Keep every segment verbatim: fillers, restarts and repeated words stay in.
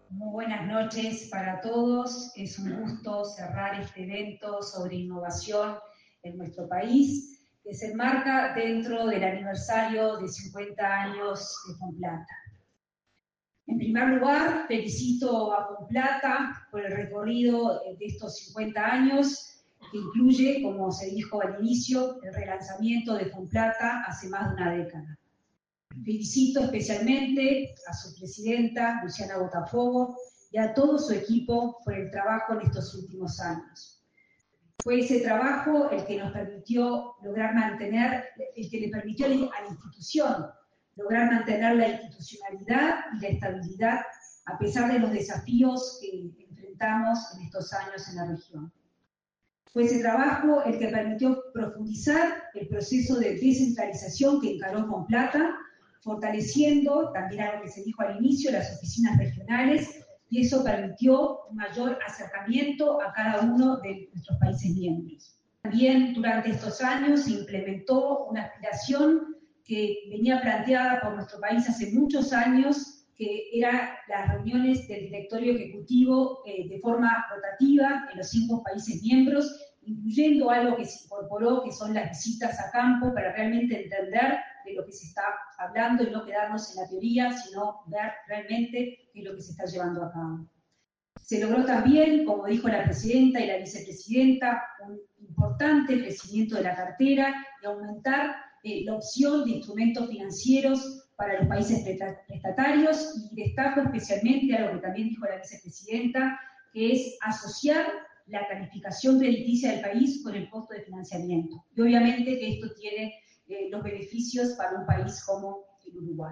Muy buenas noches para todos. Es un gusto cerrar este evento sobre innovación en nuestro país, que se enmarca dentro del aniversario de cincuenta años de Fomplata. En primer lugar, felicito a Fomplata por el recorrido de estos cincuenta años, que incluye, como se dijo al inicio, el relanzamiento de Fomplata hace más de una década. Felicito especialmente a su presidenta, Luciana Botafogo, y a todo su equipo por el trabajo en estos últimos años. Fue ese trabajo el que nos permitió lograr mantener, el que le permitió a la institución lograr mantener la institucionalidad y la estabilidad a pesar de los desafíos que enfrentamos en estos años en la región. Fue ese trabajo el que permitió profundizar el proceso de descentralización que encaró Fomplata, fortaleciendo, también algo que se dijo al inicio, las oficinas regionales, y eso permitió un mayor acercamiento a cada uno de nuestros países miembros. También durante estos años se implementó una aspiración que venía planteada por nuestro país hace muchos años, que eran las reuniones del directorio ejecutivo eh, de forma rotativa en los cinco países miembros, incluyendo algo que se incorporó, que son las visitas a campo, para realmente entender de lo que se está hablando y no quedarnos en la teoría, sino ver realmente qué es lo que se está llevando a cabo. Se logró también, como dijo la presidenta y la vicepresidenta, un importante crecimiento de la cartera y aumentar eh, la opción de instrumentos financieros para los países prestatarios, y destaco especialmente algo que también dijo la vicepresidenta, que es asociar la calificación crediticia del país con el costo de financiamiento. Y obviamente que esto tiene eh, los beneficios para un país como el Uruguay.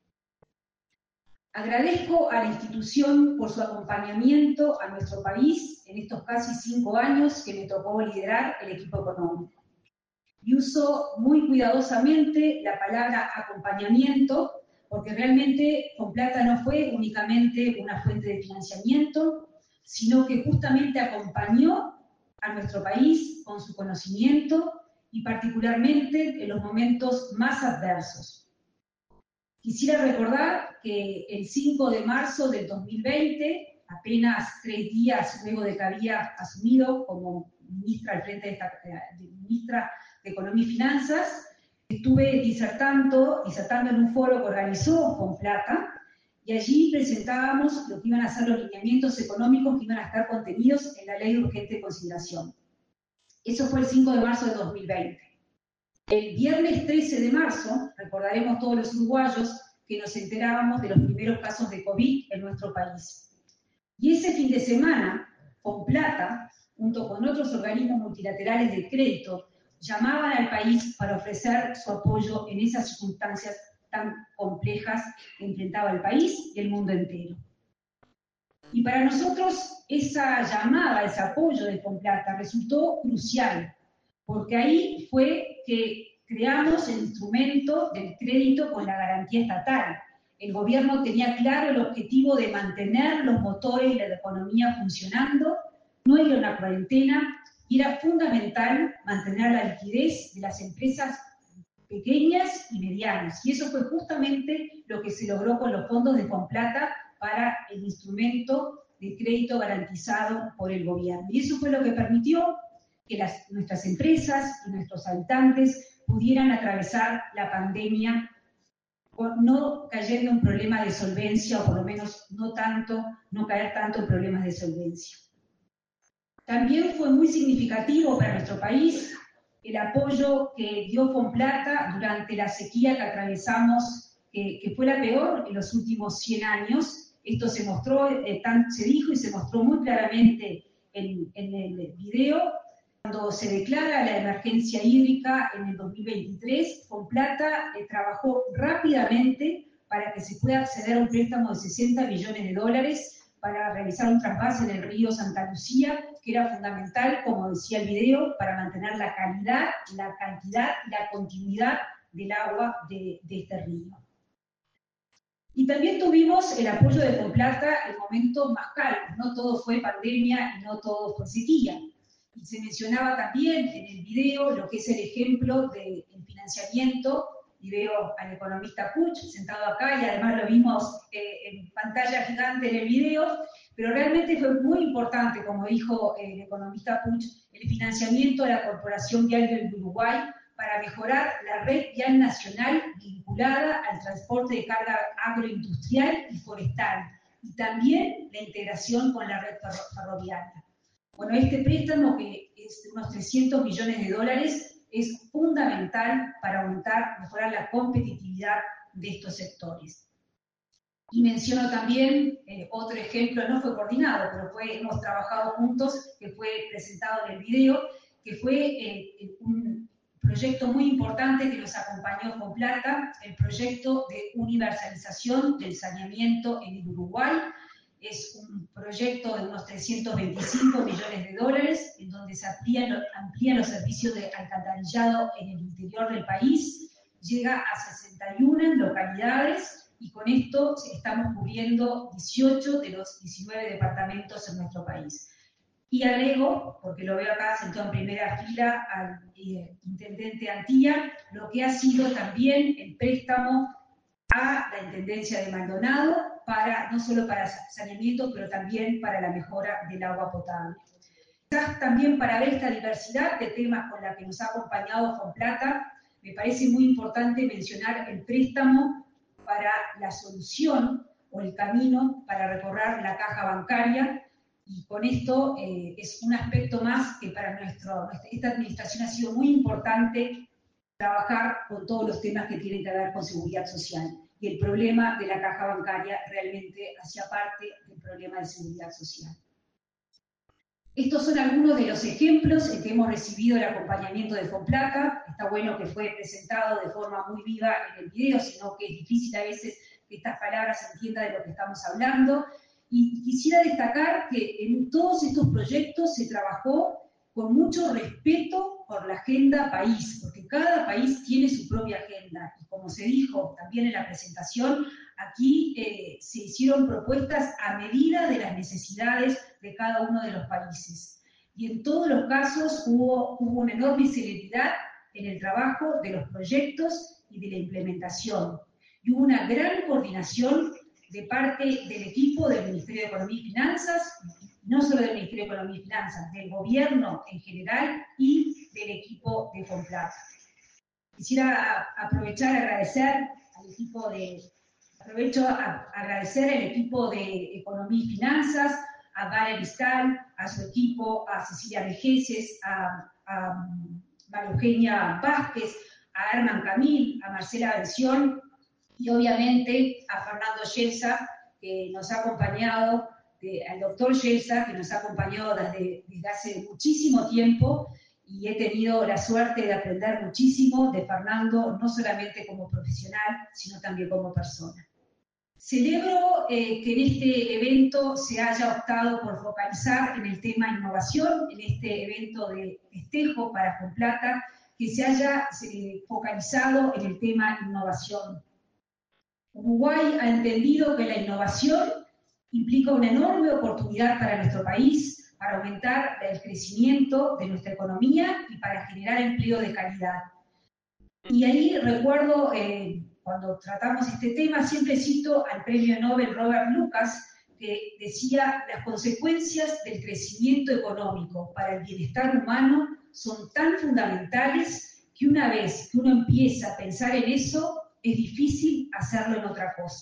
Agradezco a la institución por su acompañamiento a nuestro país en estos casi cinco años que me tocó liderar el equipo económico. Y uso muy cuidadosamente la palabra acompañamiento, porque realmente Fomplata no fue únicamente una fuente de financiamiento, sino que justamente acompañó a nuestro país con su conocimiento y particularmente en los momentos más adversos. Quisiera recordar que el cinco de marzo del dos mil veinte, apenas tres días luego de que había asumido como ministra al frente de, esta, de ministra de Economía y Finanzas, estuve disertando, disertando en un foro que organizó Fomplata, y allí presentábamos lo que iban a ser los lineamientos económicos que iban a estar contenidos en la Ley de Urgente Consideración. Eso fue el cinco de marzo de dos mil veinte. El viernes trece de marzo, recordaremos todos los uruguayos que nos enterábamos de los primeros casos de COVID en nuestro país. Y ese fin de semana, Fomplata, junto con otros organismos multilaterales de crédito, llamaban al país para ofrecer su apoyo en esas circunstancias tan complejas que enfrentaba el país y el mundo entero. Y para nosotros esa llamada, ese apoyo de Fomplata resultó crucial, porque ahí fue que creamos el instrumento del crédito con la garantía estatal. El gobierno tenía claro el objetivo de mantener los motores de la economía funcionando, no era una cuarentena, y era fundamental mantener la liquidez de las empresas pequeñas y medianas. Y eso fue justamente lo que se logró con los fondos de Fomplata para el instrumento de crédito garantizado por el gobierno. Y eso fue lo que permitió que las, nuestras empresas y nuestros habitantes pudieran atravesar la pandemia no cayendo en problemas de solvencia, o por lo menos no tanto, no caer tanto en problemas de solvencia. También fue muy significativo para nuestro país el apoyo que dio Fomplata durante la sequía que atravesamos, que, que fue la peor en los últimos cien años. Esto se mostró, eh, tan, se dijo y se mostró muy claramente en, en el video. Cuando se declara la emergencia hídrica en el dos mil veintitrés, Fomplata eh, trabajó rápidamente para que se pueda acceder a un préstamo de sesenta millones de dólares para realizar un trasvase en el río Santa Lucía, que era fundamental, como decía el video, para mantener la calidad, la cantidad y la continuidad del agua de, de este río. Y también tuvimos el apoyo de Fomplata en momentos más calmos, no todo fue pandemia y no todo fue sequía. Y se mencionaba también en el video lo que es el ejemplo del financiamiento y veo al economista Puig sentado acá, y además lo vimos eh, en pantalla gigante en el video, pero realmente fue muy importante, como dijo el economista Puig, el financiamiento a la Corporación Vial del Uruguay para mejorar la red vial nacional vinculada al transporte de carga agroindustrial y forestal, y también la integración con la red ferroviaria. Bueno, este préstamo, que es de unos trescientos millones de dólares, es fundamental para aumentar, mejorar la competitividad de estos sectores. Y menciono también eh, otro ejemplo, no fue coordinado, pero fue, hemos trabajado juntos, que fue presentado en el video, que fue eh, un proyecto muy importante que nos acompañó con plata, el proyecto de universalización del saneamiento en el Uruguay. Es un proyecto de unos trescientos veinticinco millones de dólares, en donde se amplían, amplían los servicios de alcantarillado en el interior del país, llega a sesenta y una localidades, y con esto estamos cubriendo dieciocho de los diecinueve departamentos en nuestro país. Y agrego, porque lo veo acá sentado en primera fila, al eh, intendente Antía, lo que ha sido también el préstamo a la Intendencia de Maldonado, para, no solo para saneamiento, pero también para la mejora del agua potable. Quizás también para ver esta diversidad de temas con la que nos ha acompañado Fomplata, me parece muy importante mencionar el préstamo para la solución o el camino para recorrer la caja bancaria, y con esto eh, es un aspecto más que para nuestro, esta administración ha sido muy importante trabajar con todos los temas que tienen que ver con seguridad social. Y el problema de la caja bancaria realmente hacía parte del problema de seguridad social. Estos son algunos de los ejemplos en que hemos recibido el acompañamiento de Fomplata. Está bueno que fue presentado de forma muy viva en el video, sino que es difícil a veces que estas palabras se entiendan de lo que estamos hablando. Y quisiera destacar que en todos estos proyectos se trabajó con mucho respeto por la agenda país, porque cada país tiene su propia agenda. Y como se dijo también en la presentación, aquí eh, se hicieron propuestas a medida de las necesidades de cada uno de los países. Y en todos los casos hubo, hubo una enorme celeridad en el trabajo de los proyectos y de la implementación. Y hubo una gran coordinación de parte del equipo del Ministerio de Economía y Finanzas, no solo del Ministerio de Economía y Finanzas, del gobierno en general y del equipo de Fomplata. Quisiera aprovechar y agradecer al equipo de, aprovecho a agradecer al equipo de Economía y Finanzas, a Valerie Stahl, a su equipo, a Cecilia Vejeses, a, a María Eugenia Vázquez, a Herman Camil, a Marcela Bención, y obviamente a Fernando Yelsa, que nos ha acompañado, de, al doctor Yelsa, que nos ha acompañado desde, desde hace muchísimo tiempo, y he tenido la suerte de aprender muchísimo de Fernando, no solamente como profesional, sino también como persona. Celebro eh, que en este evento se haya optado por focalizar en el tema innovación, en este evento de festejo para Fomplata, que se haya eh, focalizado en el tema innovación. Uruguay ha entendido que la innovación implica una enorme oportunidad para nuestro país, para aumentar el crecimiento de nuestra economía y para generar empleo de calidad. Y ahí recuerdo, eh, cuando tratamos este tema, siempre cito al premio Nobel Robert Lucas, que decía: las consecuencias del crecimiento económico para el bienestar humano son tan fundamentales que una vez que uno empieza a pensar en eso, es difícil hacerlo en otra cosa.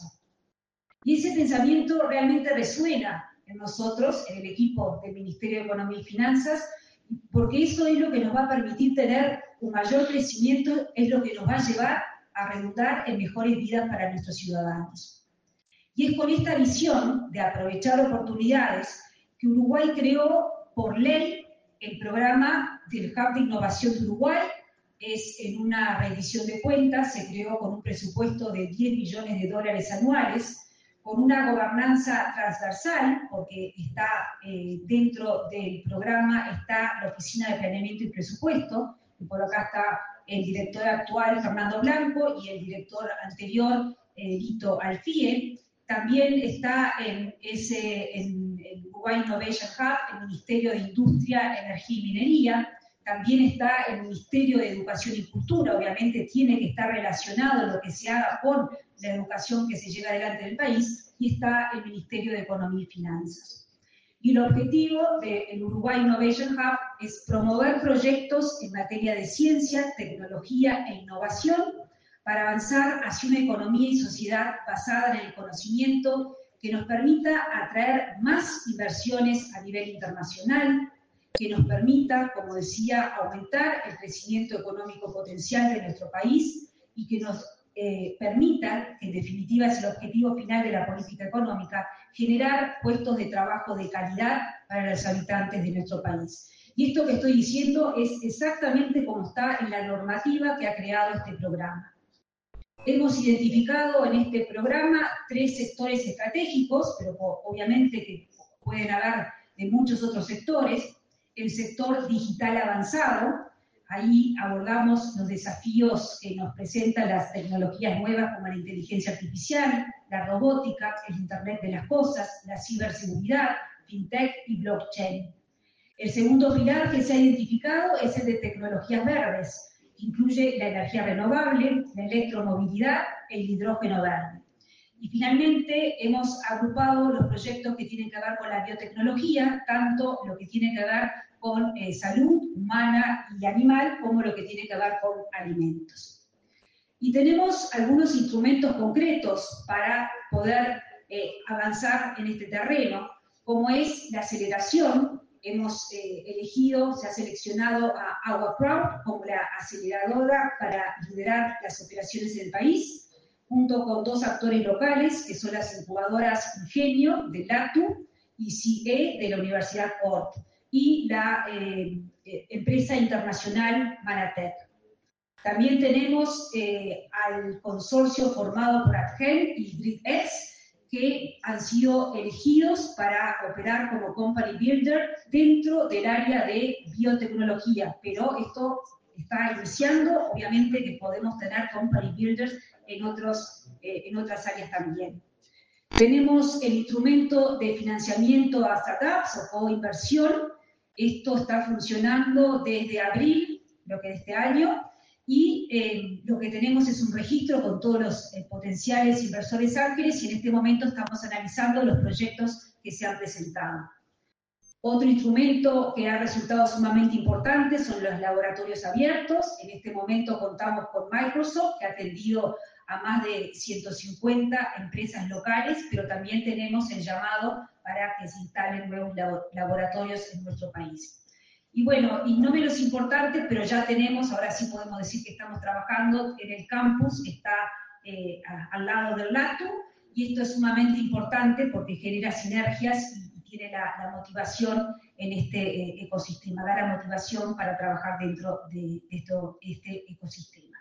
Y ese pensamiento realmente resuena en nosotros, en el equipo del Ministerio de Economía y Finanzas, porque eso es lo que nos va a permitir tener un mayor crecimiento, es lo que nos va a llevar a redundar en mejores vidas para nuestros ciudadanos. Y es con esta visión de aprovechar oportunidades que Uruguay creó por ley el programa del Hub de Innovación de Uruguay. Es en una rendición de cuentas, se creó con un presupuesto de diez millones de dólares anuales, con una gobernanza transversal, porque está eh, dentro del programa está la Oficina de Planeamiento y Presupuesto, y por acá está el director actual, Fernando Blanco, y el director anterior, eh, Lito Alfie. También está en, ese, en el Uruguay Innovation Hub, el Ministerio de Industria, Energía y Minería. también está el Ministerio de Educación y Cultura, obviamente tiene que estar relacionado lo que se haga con la educación que se lleva adelante en el país, y está el Ministerio de Economía y Finanzas. Y el objetivo del Uruguay Innovation Hub es promover proyectos en materia de ciencia, tecnología e innovación para avanzar hacia una economía y sociedad basada en el conocimiento que nos permita atraer más inversiones a nivel internacional, que nos permita, como decía, aumentar el crecimiento económico potencial de nuestro país y que nos eh, permita, que en definitiva es el objetivo final de la política económica, generar puestos de trabajo de calidad para los habitantes de nuestro país. Y esto que estoy diciendo es exactamente como está en la normativa que ha creado este programa. Hemos identificado en este programa tres sectores estratégicos, pero obviamente que pueden haber de muchos otros sectores. El sector digital avanzado, ahí abordamos los desafíos que nos presentan las tecnologías nuevas como la inteligencia artificial, la robótica, el Internet de las cosas, la ciberseguridad, fintech y blockchain. El segundo pilar que se ha identificado es el de tecnologías verdes, que incluye la energía renovable, la electromovilidad e el hidrógeno verde. Y finalmente hemos agrupado los proyectos que tienen que ver con la biotecnología, tanto lo que tiene que ver con eh, salud humana y animal, como lo que tiene que ver con alimentos. Y tenemos algunos instrumentos concretos para poder eh, avanzar en este terreno, como es la aceleración. Hemos eh, elegido, se ha seleccionado a AguaProud como la aceleradora para liderar las operaciones en el país, junto con dos actores locales, que son las incubadoras Ingenio, de LATU, y C I E, de la Universidad Cort, y la eh, eh, empresa internacional Manatec. También tenemos eh, al consorcio formado por AdGen y GridX, que han sido elegidos para operar como Company Builder dentro del área de biotecnología, pero esto está iniciando, obviamente que podemos tener Company Builders en, otros, eh, en otras áreas también. Tenemos el instrumento de financiamiento a startups o coinversión. Esto está funcionando desde abril, lo que de este año, y eh, lo que tenemos es un registro con todos los eh, potenciales inversores ángeles, y en este momento estamos analizando los proyectos que se han presentado. Otro instrumento que ha resultado sumamente importante son los laboratorios abiertos. En este momento contamos con Microsoft, que ha atendido a más de ciento cincuenta empresas locales, pero también tenemos el llamado para que se instalen nuevos laboratorios en nuestro país. Y bueno, y no menos importante, pero ya tenemos, ahora sí podemos decir que estamos trabajando en el campus, que está eh, a, al lado del LATU, y esto es sumamente importante porque genera sinergias y tiene la, la motivación en este eh, ecosistema, da la motivación para trabajar dentro de, de esto, este ecosistema.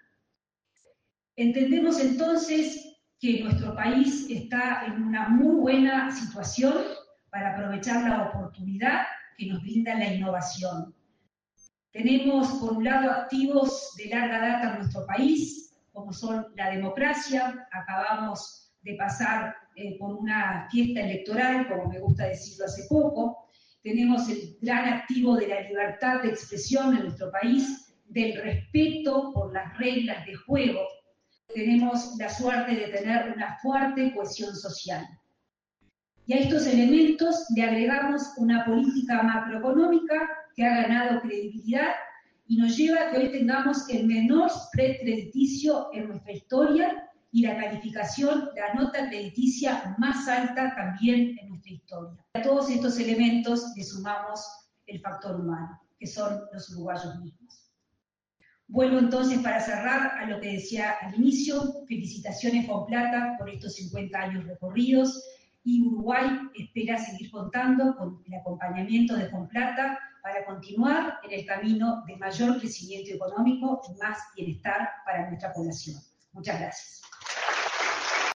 Entendemos entonces que nuestro país está en una muy buena situación para aprovechar la oportunidad que nos brinda la innovación. Tenemos, por un lado, activos de larga data en nuestro país, como son la democracia. Acabamos de pasar eh, por una fiesta electoral, como me gusta decirlo hace poco. Tenemos el gran activo de la libertad de expresión en nuestro país, del respeto por las reglas de juego. Tenemos la suerte de tener una fuerte cohesión social. Y a estos elementos le agregamos una política macroeconómica que ha ganado credibilidad y nos lleva a que hoy tengamos el menor spread crediticio en nuestra historia y la calificación, la nota crediticia más alta también en nuestra historia. A todos estos elementos le sumamos el factor humano, que son los uruguayos mismos. Vuelvo entonces para cerrar a lo que decía al inicio. Felicitaciones Fomplata por estos cincuenta años recorridos. Y Uruguay espera seguir contando con el acompañamiento de Fomplata para continuar en el camino de mayor crecimiento económico y más bienestar para nuestra población. Muchas gracias.